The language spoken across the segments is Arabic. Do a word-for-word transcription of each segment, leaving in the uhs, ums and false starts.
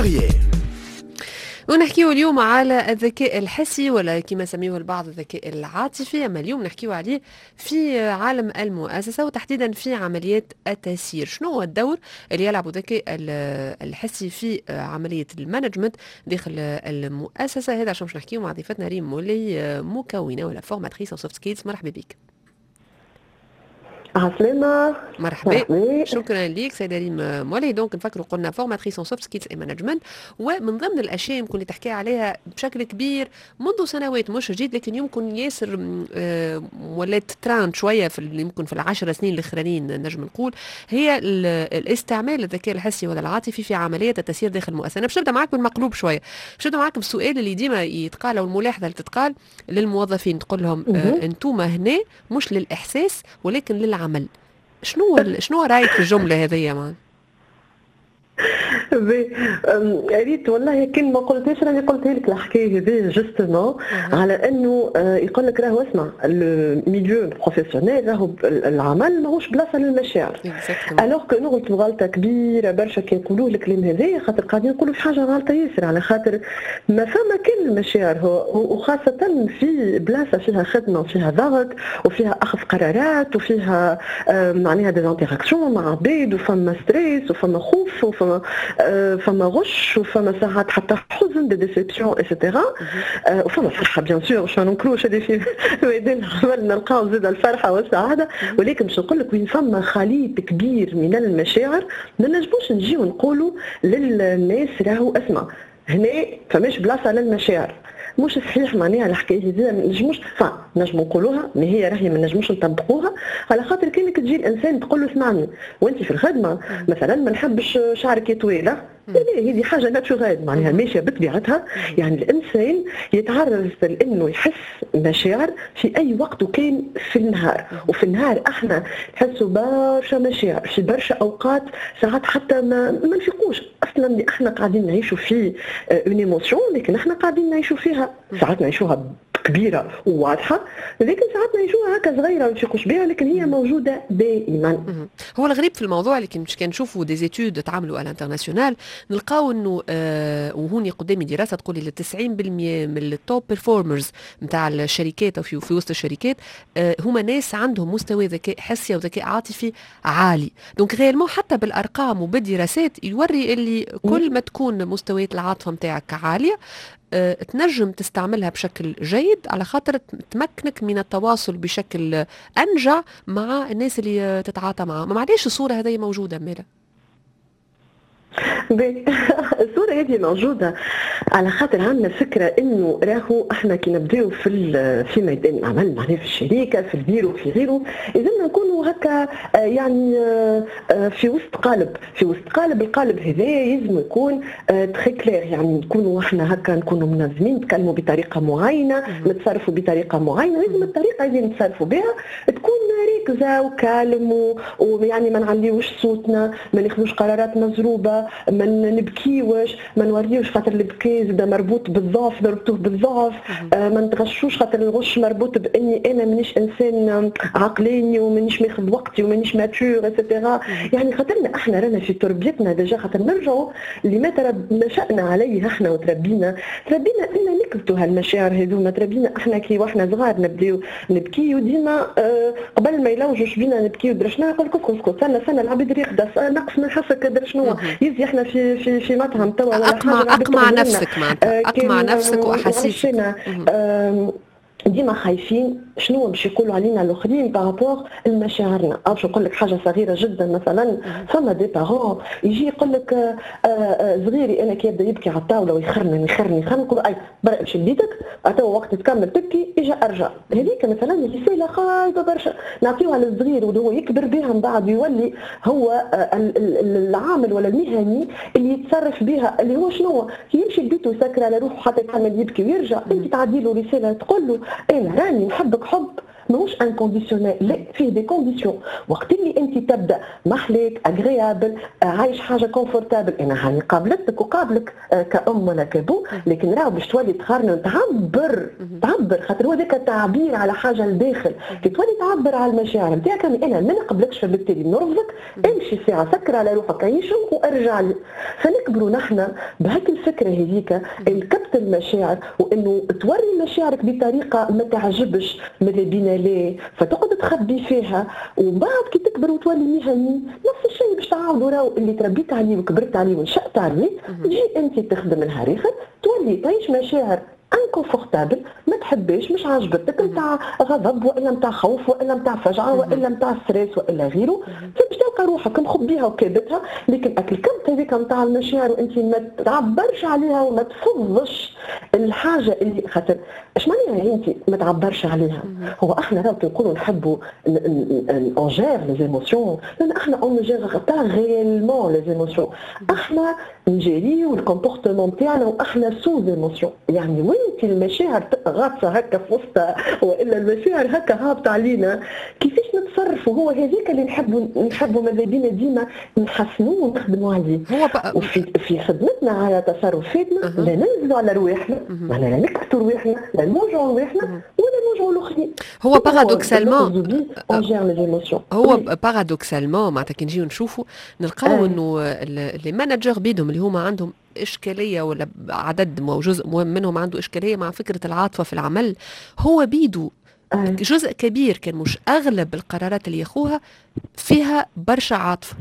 Derrière. ونحكيو اليوم على الذكاء الحسي ولا كما سميه البعض الذكاء العاطفي، اما اليوم نحكيو عليه في عالم المؤسسه وتحديدا في عمليات التسيير. شنو هو الدور اللي يلعب الذكاء الحسي في عمليه المانجمنت داخل المؤسسه؟ هذا عشان باش نحكيو مع ضيفتنا ريم مولي، مكونه ولا فورماتريس او سوفت سكيلز. مرحبا بك. عسلامة. مرحبا. شكرا لك سيدة ريم مولي. دونك نفكروا قلنا فورماتريس اون سوفت سكيلز اي مانجمنت، ومن ضمن الاشياء يمكن اللي تحكي عليها بشكل كبير منذ سنوات مش جديد، لكن يمكن ياسر ولات تراند شويه في يمكن في العشر سنين الاخرانيين نجم نقول، هي الاستعمال الذكاء الحسي ولا العاطفي في عمليه التسيير داخل المؤسسه. انا باش نبدا معاك بالمقلوب شويه، باش نبدا معاك بالسؤال اللي ديما يتقال او الملاحظه اللي تتقال للموظفين، تقول لهم آه انتم هنا مش للاحساس ولكن للعمل. شنو شنو رايك في الجمله هذه مان؟ ريت والله كان ما قلتش راني قلتها لك الحكايه هذه جوستومون على انه يقول لك راهو اسمع الميليو بروفيسيونيل راهو العمل ماهوش بلاصه للمشاعر. الوغ كو نغلط غلطه كبيره برشا كي نقولوا الكلام هذايا، خاطر قاعدين نقولوا في حاجه غلطه ياسر، على خاطر ما فما كل المشاعر هو، وخاصه في بلاصه فيها خدمه وفيها ضغط وفيها اخذ قرارات وفيها معناها دي انتراكسيون مع عباد، وفما ستريس وفما خوف وفما فما غش وفما ساعات حتى حزن دي ديسيبسيون ايتترا، وفما فرحه بيان سور، واش ما ننكروش هذه في ميدان العمل نلقاو زاد الفرحه والسعاده، ولكن باش نقول لك وين فما خليط كبير من المشاعر ما نجموش نجيو نقولوا للناس راهو اسمع هنا فماش بلاصه للمشاعر. مش صحيح معناها الحكايه هذه، ما نجموش فا نجموا نقولوها ما هي راهي ما نجموش نطبقوها، على خاطر كانك تجي الانسان تقول له اسمعني وانت في الخدمه مثلا ما نحبش شعرك يطويل، هذه حاجه ناتشورال معناها ماشيه بطبيعتها. يعني الانسان يتعرض لانه يحس مشاعر في اي وقت وكان في النهار، وفي النهار احنا نحسوا برشا مشاعر في برشا اوقات، ساعات حتى ما ما نفيقوش اصلا اللي احنا قاعدين نعيشوا في اون ايموشن، لكن احنا قاعدين نعيشوا فيها ساعات نعيشوها كبيره وواضحه، لكن ساعات نعيشوها هكا صغيره ما نفيقوش بها، لكن هي موجوده دائما. هو الغريب في الموضوع اللي مش كان نشوفوا دي زيتود تعملوا على الانترناسيونال، نلقاو انه آه وهوني قدامي دراسه تقول لي تسعين بالمئة من التوب بيرفورمرز نتاع الشركات او في, في وسط الشركات آه هما ناس عندهم مستوى ذكاء حسي وذكاء عاطفي عالي. دونك غيرمو حتى بالارقام وبالدراسات يوري اللي كل ما تكون مستويات العاطفه نتاعك عاليه أه، تنجم تستعملها بشكل جيد، على خاطر تمكنك من التواصل بشكل أنجع مع الناس اللي تتعاطى معهم. ما معليش الصورة هذه موجودة ميلا؟ الصورة هذه موجودة على خاطر عندنا فكرة انه راهو احنا كي نبداو في في ميدان العمل معناها في الشركة في البيرو في غيره، اذا نكونوا هكا يعني في وسط قالب في وسط قالب القالب هذا يلزم يكون تري كلير، يعني نكونوا احنا هكا نكونوا منظمين، نتكلموا بطريقة معينة، نتصرفوا بطريقة معينة، لازم الطريقة اللي نتصرفوا بها تكون راكزة وكالم، ويعني ما نعليوش صوتنا، ما ناخذوش قرارات مزروبة، ما نبكيوش، ما نوريوش خاطر البكي زاد مربوط بالضعف نربطوه بالضعف، آه ما نتغشوش خاطر الغش مربوط باني انا مانيش انسان عقلاني ومانيش ماخذ وقتي ومانيش ماتور ايتترا. يعني خاطرنا احنا رانا في تربيتنا ديجا، خاطر نرجعوا لما نشأنا عليه احنا وتربينا تربينا ان نكبتوا هالمشاعر هذوما، تربينا احنا كي واحنا صغار نبداو نبكي وديما آه قبل ما يلوجوش بينا نبكي ودرشنا نقول لكم اسكت سنه سنه العباد ريقده نقص من حسك درشنو يزي احنا في في في مطعم توا ولا أقمع حاجه اقمع نفسك معناتها اقمع نفسك واحاسيسك. ديما خايفين شنو باش يقولوا علينا الاخرين بارابور لمشاعرنا. او باش نقول لك حاجه صغيره جدا، مثلا فما دي بارون يجي يقول لك صغيري انا كي يبدا يبكي على الطاوله ويخرني يخرني يخرني نقول اي برا شديتك تو وقت تكمل تبكي اجا ارجع. هذيك مثلا رساله خايبه برشا نعطيوها للصغير وهو يكبر بها من بعد يولي هو العامل ولا المهني اللي يتصرف بها، اللي هو شنو يمشي لبيته يسكر على روحه حتى يكمل يبكي ويرجع. انت تعدي له رساله تقول له انا راني نحبك حب ماهوش انكونديسيونيل، لا فيه دي كونديسيون. وقت اللي انت تبدا محليك اغريابل عايش حاجه كونفورتابل، انا هاني قابلتك وقابلك كأم ولا كابو، لكن راهو باش تولي تقارن تعبر تعبر خاطر هو ذاك تعبير على حاجه لداخل. كي تولي تعبر على المشاعر نتاعك انا ما نقبلكش فبالتالي نرفضك، امشي ساعه سكر على روحك عيشهم وارجع لي. فنكبروا نحن بهيك الفكره هذيك الكبت المشاعر، وانه توري مشاعرك بطريقه ما تعجبش ماذا بينا ليه، فتقعد تخبي فيها، ومن بعد كي تكبر وتولي مهني نفس الشيء باش تعاودوا راهو اللي تربيت عليه وكبرت عليه ونشأت عليه، تجي انت تخدم نهار اخر تولي تعيش مشاعر انكونفورتابل ما تحبيش، مش عاجبتك، نتاع غضب والا نتاع خوف والا نتاع فجعه والا نتاع ستريس والا غيره، فباش تلقى روحك مخبيها وكابتها. لكن الكبت هذيك نتاع المشاعر وانت ما تعبرش عليها وما تفضش الحاجه اللي خاطر اش معناها انت ما تعبرش عليها. هو احنا راهو نقولوا نحبوا اونجير لي زيموسيون، لان احنا اونجير با ريالمون لي زيموسيون، احنا نجريو الكومبورتمون تاعنا واحنا سو زيموسيون. يعني وانت المشاعر غاطسه هكا في وسطها والا المشاعر هكا هابطه علينا كيفاش نتصرفوا؟ هو هذيك اللي نحبوا نحبوا ماذا بينا ديما نحسنوه ونخدموا عليه. هو بقى وفي في خدمتنا على تصرفاتنا لا ننزلوا على رواحنا، معناها لا نكبتوا رواحنا، لا نوجعوا رواحنا ولا نوجعوا الاخرين. هو بارادوكسالمون هو oui. بارادوكسالمون معناتها كي نجيو نشوفوا نلقاو انه لي مانجر بيدهم اللي هما عندهم إشكالية ولا عدد جزء مهم منهم عنده إشكالية مع فكرة العاطفة في العمل، هو بيدو جزء كبير كان مش أغلب القرارات اللي ياخوها فيها برشا عاطفة.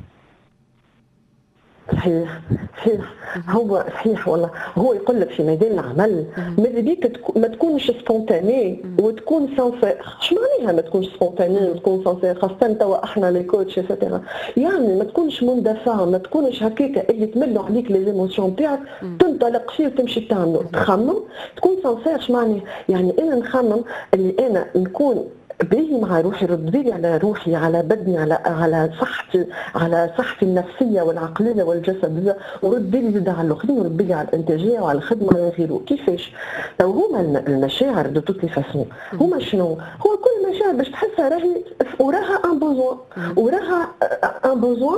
صحيح صحيح هو صحيح والله. هو يقول لك في ميدان العمل ماذا بيك ما تكونش سبونتاني وتكون سانسير. اش معناها ما تكونش سبونتاني وتكون سانسير؟ خاصة توا احنا لي كوتش ايتترا، يعني ما تكونش مندفع، ما تكونش هكاكا اللي تملوا عليك لي زيموسيون تاعك تنطلق فيه وتمشي تعمله. تخمم تكون سانسير. اش معناها؟ يعني انا نخمم اللي انا نكون باهي مع روحي، رد لي على روحي، على بدني، على على صحتي، على صحتي النفسيه والعقليه والجسديه، ورد لي زاد على الاخرين، ورد لي على الانتاجيه وعلى الخدمه وغيره. كيفاش؟ لو هما المشاعر دو توت لي فاسون هما شنو؟ هو كل مشاعر باش تحسها راهي وراها ان بوزوان، وراها ان بوزوان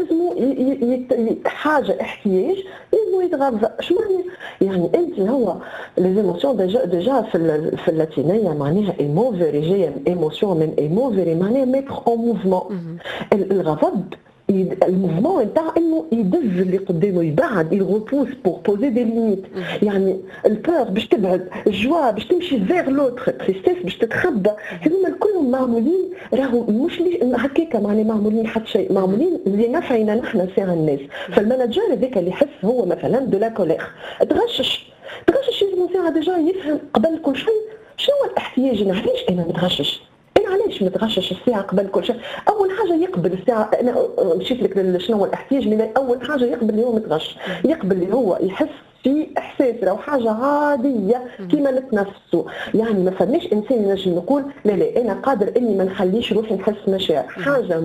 يلزموا حاجه احتياج يلزموا يتغذى. شو معنى؟ يعني انت هو لي زيموسيون ديجا ديجا في في اللاتينيه معناها ايموفيري جايه ايموسيون من ايموفيري معناها ميتر اون موفمون. الغضب الموفمون نتاع انه يدز اللي قدامه، يبعد، يغوبوس بور بوزي دي ليميت. يعني البور باش تبعد، الجوا باش تمشي فيغ لوتر، تريستيس باش تتخبى. هذوما كلهم معمولين راهو مش هكاكا معناها معمولين حتى شيء، معمولين لنفعنا نحن ساعه الناس. فالمانجر هذاك اللي يحس هو مثلا دو لا كولير تغشش تغشش يلزم ساعه ديجا يفهم قبل كل شيء شنو الاحتياج. انا علاش انا متغشش؟ انا علاش متغشش الساعه قبل كل شيء؟ اول حاجه يقبل الساعه، انا مشيت لك شنو هو الاحتياج، من اول حاجه يقبل اللي هو متغش، يقبل اللي هو يحس في احساس راهو حاجه عاديه كيما نتنفسوا. يعني ما فماش انسان ينجم نقول لا لا انا قادر اني ما نخليش روحي نحس مشاعر، حاجه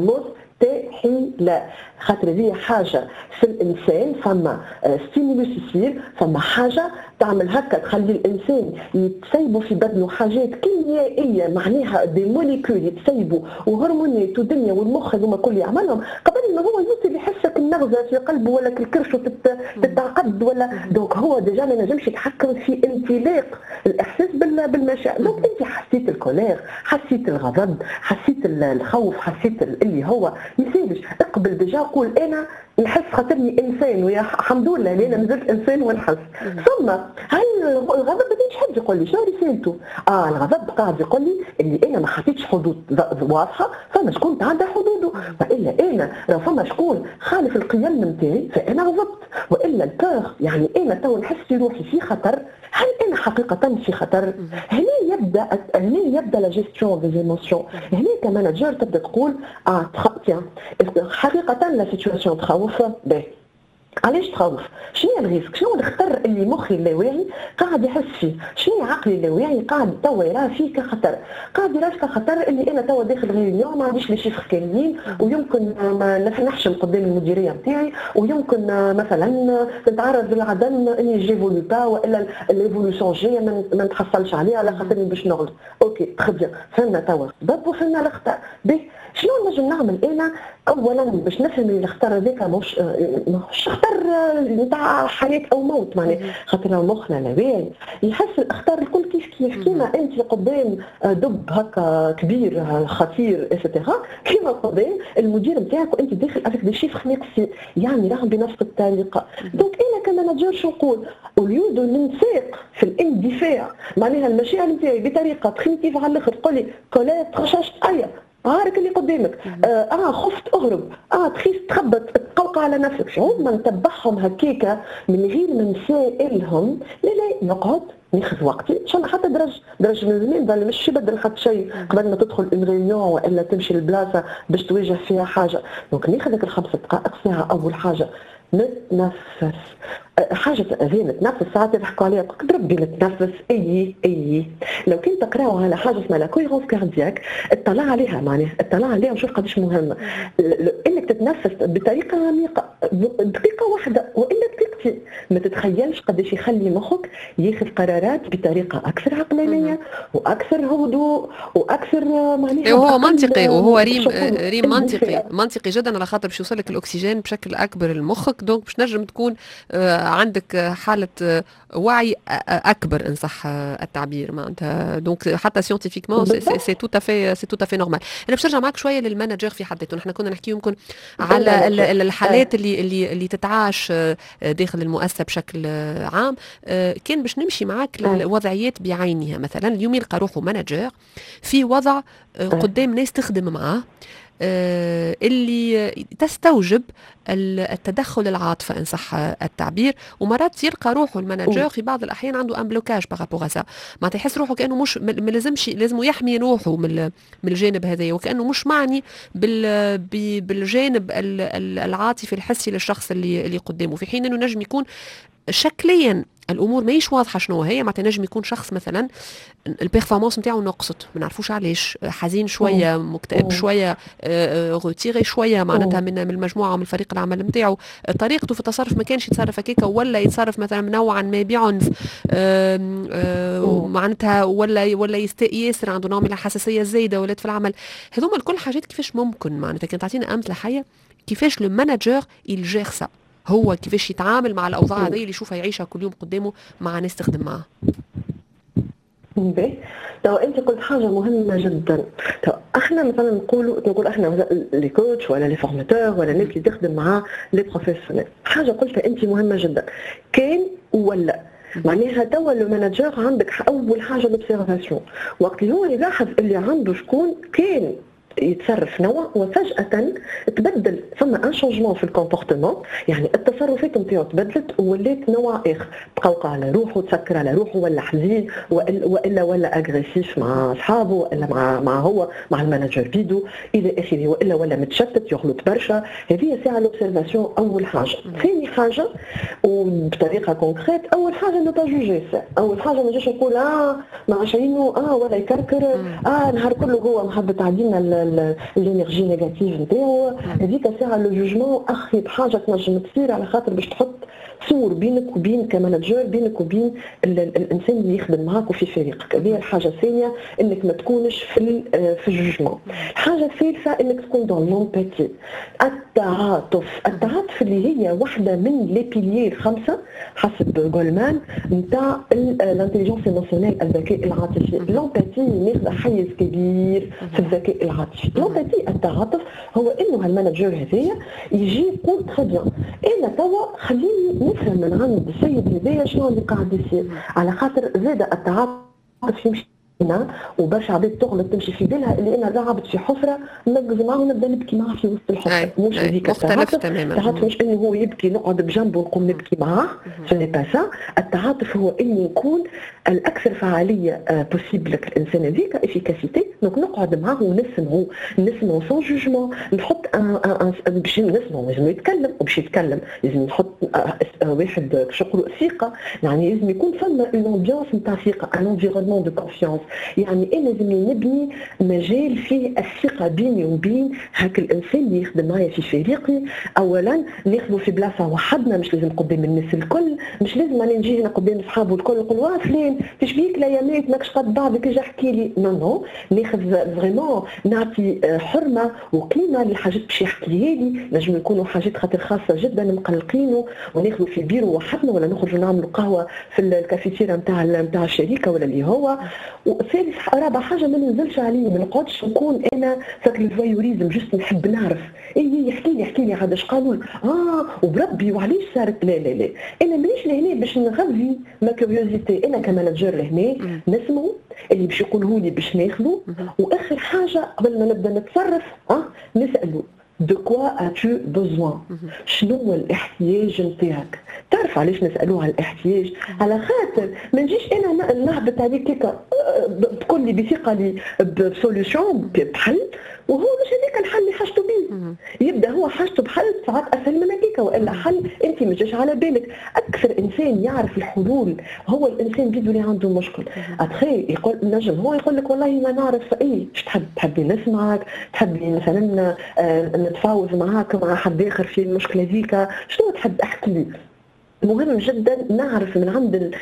مستحيله. خاطر هي حاجه في الانسان، فما ستيمولوس يصير، فما حاجه تعمل هكا تخلي الانسان يتسيبوا في بدنه حاجات كيميائيه معناها دي موليكول يتسيبوا وهرمونات ودنيا والمخ هذوما كل يعملهم قبل ما هو يوصل يحسك النغزه في قلبه ولا الكرش تتعقد ولا. دونك هو ديجا ما نجمش يتحكم في انطلاق الاحساس بالمشاعر. دونك انت حسيت الكولير، حسيت الغضب، حسيت الخوف، حسيت اللي هو يسالش، اقبل ديجا قول انا نحس خاطرني انسان، ويا الحمد لله انا مازلت انسان ونحس. ثم هل الغضب ما كانش حد يقول لي شنو رسالته؟ اه الغضب قاعد يقول لي اللي انا ما حطيتش حدود واضحه، فما شكون تعدى حدوده، والا انا لو فما شكون خالف القيم نتاعي فانا غضبت. والا البور يعني انا تو نحس في روحي في خطر، هل انا حقيقه في خطر؟ هنا يبدا هنا يبدا لا جيستيون دي ايموسيون. هنا كمانجر تبدا تقول اه تيان حقيقه لا سيتواسيون تخوف. باهي علاش تخوف؟ شنو الريسك؟ شنو الخطر اللي مخي اللاواعي قاعد يحس فيه؟ شنو عقلي اللاواعي قاعد توا يراه فيه كخطر؟ قاعد يراه كخطر اللي انا توا داخل ريونيون ما عنديش لي شيفر كاملين، ويمكن ما نحشم قدام المديريه نتاعي، ويمكن مثلا نتعرض للعدم اني جيفولو با والا ليفولوسيون جايه ما نتحصلش عليها على خاطرني باش نغلط. اوكي تخي بيان، فهمنا توا السبب وفهمنا الاخطاء. باهي شنو نجم نعمل انا؟ اولا باش نفهم اللي الاختار هذاك ماهوش ماهوش اختار نتاع حياه او موت، معناها خاطر مخنا لاواعي يحس الاختار الكل كيف كيف. كيما انت قدام دب هكا كبير خطير اكسترا، كيما قدام المدير نتاعك وانت داخل افيك دي شيفر ناقصين، يعني راهم بنفس الطريقه. دونك انا كمانجر شو نقول؟ اوليو دو ننساق في الاندفاع معناها المشاعر نتاعي بطريقه بريمتيف على الاخر، تقول لي كولات تخششت ايا عارك اللي قدامك اه, آه خفت اهرب، اه تخيس تخبط تقوقع على نفسك. شعور ما نتبعهم هكاكا من غير ما نسائلهم، لا لا نقعد ناخذ وقتي ان شاء الله حتى درج درج من زمان ظل مش يبدل حتى شيء قبل ما تدخل اون ريونيون والا تمشي للبلاصه باش تواجه فيها حاجه. دونك ناخذك الخمس دقائق ساعه. اول حاجه نتنفس، حاجه هذه نتنفس ساعات يضحكوا عليها تضرب نتنفس اي اي. لو كنت تقراو على حاجه اسمها لا كويرونس كاردياك اطلع عليها، معناها اطلع عليها وشوف قداش مهمه انك تتنفس بطريقه عميقه دقيقه واحده والا دقيقتين. ما تتخيلش قداش يخلي مخك ياخذ قرارات بطريقه اكثر عقلانيه واكثر هدوء واكثر معناها وهو منطقي وهو ريم ريم منطقي منطقي جدا على خاطر باش يوصلك الاكسجين بشكل اكبر لمخك، دونك باش نجم تكون عندك حاله وعي اكبر ان صح التعبير معناتها. دونك حتى سيونتيفيكمون سي تو افي سي تو افي نورمال. انا باش نرجع معك شويه للمانجر في حد ذاته. نحن كنا نحكي يمكن على الحالات اللي اللي اللي تتعاش داخل المؤسسه بشكل عام. كان باش نمشي معك للوضعيات بعينها، مثلا اليوم يلقى روحه مانجر في وضع قدام ناس تخدم معاه اللي تستوجب التدخل العاطفي ان صح التعبير، ومرات يلقى روحه المانجر في بعض الاحيان عنده ان بلوكاج بارابور سا، ما تحس روحه كانه مش ما لازمش لازم يحمي روحه من من الجانب هذا، وكانه مش معني بال بالجانب العاطفي الحسي للشخص اللي اللي قدامه، في حين انه نجم يكون شكليا الامور ماهيش واضحه شنو هي. معناتها نجم يكون شخص مثلا البيرفورمانس نتاعو نقصت، ما نعرفوش علاش، حزين شويه، مكتئب شويه، روتيري شويه معناتها من من المجموعه ومن فريق العمل نتاعو، طريقته في التصرف ما كانش يتصرف هكاكا ولا يتصرف مثلا نوعا ما بعنف معناتها، ولا ولا ياسر عنده نوع من الحساسيه الزايده ولات في العمل. هذوما الكل حاجات كيفاش ممكن معناتها كانت تعطينا امثله حيه كيفاش لو مانجر يجير سا، هو كيفاش يتعامل مع الاوضاع هذه اللي يشوفها يعيشها كل يوم قدامه مع ناس تخدم معاه. باهي تو انت قلت حاجه مهمه جدا. تو احنا مثلا نقولوا نقول احنا لي كوتش ولا لي فورماتور ولا الناس اللي تخدم مع لي بروفيسيونيل، حاجه قلتها انت مهمه جدا، كان ولا معناها توا لو مانجر عندك اول حاجه لوبسيرفاسيون، وقت اللي هو يلاحظ اللي عنده شكون كان يتصرف نوع وفجأة تبدل فما ان شونجمون في الكومبورتمون، يعني التصرفات نتاعو تبدلت وولات نوع اخر، تقوقع على روحه، تسكر على روحه، ولا حزين والا ولا ولا اغريسيف مع اصحابه ولا مع مع هو مع المانجر بيدو الى اخره، والا ولا متشتت يغلط برشا. هذه ساعه لوبسيرفاسيون اول حاجه. ثاني حاجه وبطريقه كونكريت، اول حاجه نو با جوجي، اول حاجه ما نجيش نقول اه مع شينو اه ولا يكركر اه نهار كله هو محبط علينا الانرجي نيجاتيف نتاعو. هذيك ساعه لو جوجمون اخيب حاجه تنجم تصير على خاطر باش تحط سور بينك وبين كمانجر، بينك وبين الانسان اللي يخدم معاك وفي فريقك. هذه الحاجه الثانيه، انك ما تكونش في في الجوجمون. الحاجه الثالثه انك تكون دون لومباتي، التعاطف. التعاطف اللي هي واحده من لي بيليي الخمسه حسب جولمان نتاع الانتيليجنس ايموسيونيل، الذكاء العاطفي. لومباتي ماخذ حيز كبير في الذكاء العاطفي. لومباتي التعاطف هو انه هالمانجر هذايا يجي يقول تري بيان انا توا خليني نفهم من عند السيد هذايا شنو اللي قاعد يصير، على خاطر زاد التعاطف يمشي وبرشا عباد تغلط تمشي في بالها اللي انا لعبت في حفره نقز معاه ونبدا نبكي معاه في وسط الحفره. مش هذيك مختلف تماما. التعاطف مش انه هو يبكي نقعد بجنبه ونقوم نبكي معاه، سوني با سا. التعاطف هو انه يكون الاكثر فعاليه بوسيبل لك الانسان هذيك، افيكاسيتي. دونك نقعد معاه ونسمعه نسمعه سون جوجمون، نحط باش نسمعه لازم يتكلم، وباش يتكلم لازم نحط واحد شقرو ثقه، يعني لازم يكون فما اون امبيونس نتاع ثقه، ان انفيرونمون دو كونفيونس. يعني انا لازم نبني مجال فيه الثقه بيني وبين هاك الانسان اللي يخدم معايا في فريقي. اولا ناخذه في بلاصه وحدنا، مش لازم قدام الناس الكل، مش لازم انا نجي هنا قدام اصحابه الكل نقول واه فلان فاش بيك لا يا ميت ماكش قد بعضك اجي احكي لي. نو نو ناخذ فريمون نعطي حرمه وقيمه للحاجات باش يحكيها لي. نجم يكونوا حاجات خاطر خاصه جدا مقلقينه وناخذوا في بيرو وحدنا، ولا نخرجوا نعملوا قهوه في الكافيتيرا نتاع نتاع الشركه ولا اللي هو. وثالث رابع حاجه ما ننزلش عليه، ما نقعدش نكون انا ساك الفويوريزم جست نحب نعرف اي يحكي لي يحكي لي عاد اش قالوا اه وبربي وعليش صارت. لا لا لا انا مانيش لهنا باش نغذي ما كيوريوزيتي. انا كمانجر لهنا نسمعوا اللي باش يقولوا لي باش ناخذوا، واخر حاجه قبل ما نبدا نتصرف اه نسالوا دو كوا اتو بوزوان، شنو هو الاحتياج نتاعك. تعرف علاش نسالوه على الاحتياج؟ على خاطر ما نجيش انا نهبط عليك هكا تقول لي بثقه لي بسوليوشن بحل وهو مش هذاك الحل اللي حاجته به. يبدا هو حاجته بحل ساعات اسهل من هكاك، والا حل انت ما جاش على بالك. اكثر انسان يعرف الحلول هو الانسان بيدو اللي عنده مشكل. اتخي يقول نجم هو يقول لك والله ما نعرف اي ايش تحب، تحبي نسمعك، تحبي مثلا نتفاوض معاك مع حد اخر في المشكله ذيك، شنو تحب احكي لي. مهم جدا نعرف من عند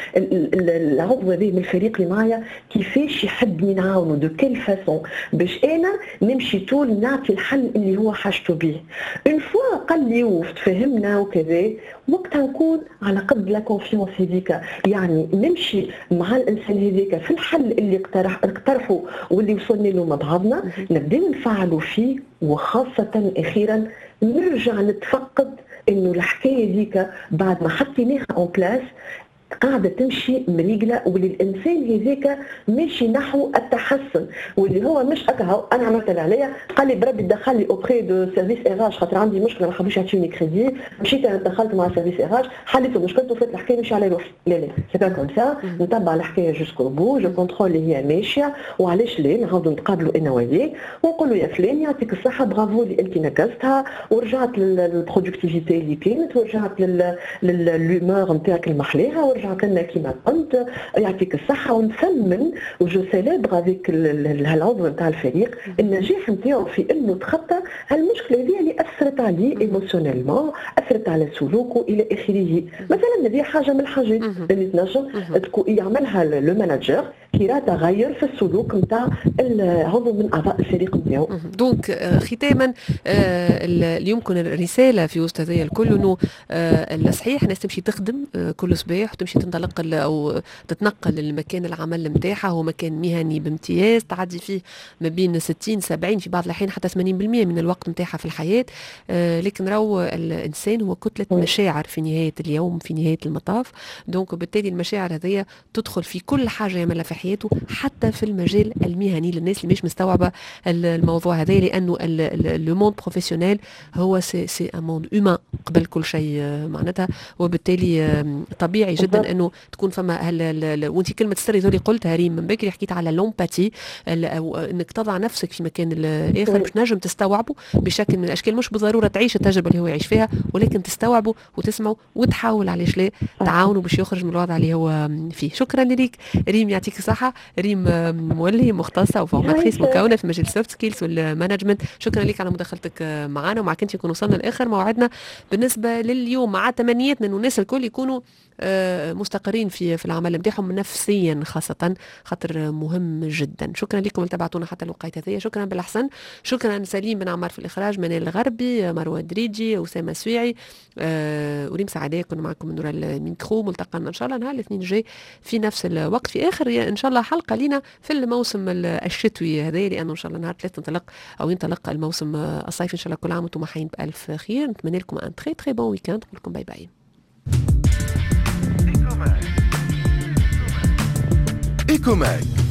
العضو هذا من الفريق اللي معايا كيفاش يحبني نعاونه دو كيل فاسون باش انا نمشي طول نعطي الحل اللي هو حاجته به. اون فوا قال لي وتفهمنا وكذا وقتها نكون على قد لا كونفيونس هذيك، يعني نمشي مع الانسان هذيك في الحل اللي اقترح اقترحه واللي وصلنا له مع بعضنا، نبدا نفعلوا فيه. وخاصه اخيرا نرجع نتفقد انه الحكايه ذيك بعد ما حطيناها اون بلاس قاعده تمشي مريقله، واللي الانسان هذاك ماشي نحو التحسن، واللي هو مش هكا انا عملت اللي عليا قال لي بربي دخل لي اوبري دو سيرفيس ايراج خاطر عندي مشكله ما حبوش يعطيوني كريدي، مشيت انا دخلت مع سيرفيس ايراج حليت مشكلته وفات الحكايه مش على روحي. لا لا سي با كوم سا، نتبع الحكايه جوسكو بو، جو كونترول اللي هي ماشيه وعلاش لا. نعاودوا نتقابلوا انا وياه ونقول له يا فلان يعطيك الصحه برافو اللي انت نقزتها ورجعت للبرودكتيفيتي اللي كانت ورجعت للهيومور نتاعك المحليها رجعت لنا كيما كنت، يعطيك الصحه. ونثمن وجو سيليبر افيك العضو نتاع الفريق النجاح نتاعو في انه تخطى هالمشكله هذه اللي اثرت عليه ايموشنيلمون، اثرت على سلوكه الى اخره. مثلا هذه حاجه من الحاجات اللي تنجم يعملها لو مانجر كي راه تغير في السلوك نتاع العضو من اعضاء الفريق نتاعو. دونك ختاما اللي يمكن الرساله في وسط هذا الكل انه الصحيح الناس تمشي تخدم كل صباح وتمشي تنطلق او تتنقل للمكان العمل نتاعها، هو مكان مهني بامتياز تعدي فيه ما بين ستين سبعين في بعض الاحيان حتى ثمانين بالمئة من الوقت نتاعها في الحياه. لكن راهو الانسان هو كتله مشاعر في نهايه اليوم في نهايه المطاف. دونك بالتالي المشاعر هذه تدخل في كل حاجه يعملها في حياته حتى في المجال المهني. للناس اللي مش مستوعبه الموضوع هذا لانه لو موند بروفيسيونيل هو سي سي ان موند هيومان قبل كل شيء معناتها، وبالتالي طبيعي جدا انه تكون فما وانت كلمه السر اللي قلتها ريم من بكري حكيت على لومباتي، انك تضع نفسك في مكان الاخر باش نجم تستوعبه بشكل من الاشكال، مش بالضروره تعيش التجربه اللي هو يعيش فيها ولكن تستوعبه وتسمعه وتحاول علاش لا تعاونه باش يخرج من الوضع اللي هو فيه. شكرا لك ريم، يعطيك الصحه. ريم مولي مختصه وفورماتريس مكونه في مجال سوفت سكيلز والمانجمنت. شكرا لك على مداخلتك معنا، ومعك انت يكون وصلنا لاخر موعدنا بالنسبه لليوم، مع تمنياتنا انه الناس الكل يكونوا مستقرين في في العمل نتاعهم نفسيا خاصه، خاطر مهم جدا. شكرا لكم اللي تابعتونا حتى الوقت هذايا. شكرا بالاحسن. شكرا سليم بن عمار في الاخراج، منال الغربي، مروه دريجي، اسامه سويعي، أه وريم سعداء كنا معكم من وراء الميكرو. ملتقانا ان شاء الله نهار الاثنين الجاي في نفس الوقت في اخر ان شاء الله حلقه لينا في الموسم الشتوي هذا، لانه ان شاء الله نهار ثلاثة تنطلق او ينطلق الموسم الصيفي ان شاء الله. كل عام وانتم حيين بالف خير. نتمنى لكم ان تري تري بون ويكاند. نقول لكم باي باي. إيكوماك